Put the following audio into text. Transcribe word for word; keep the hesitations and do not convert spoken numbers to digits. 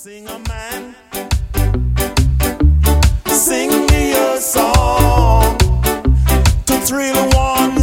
Sing a man, sing me a song to thrill one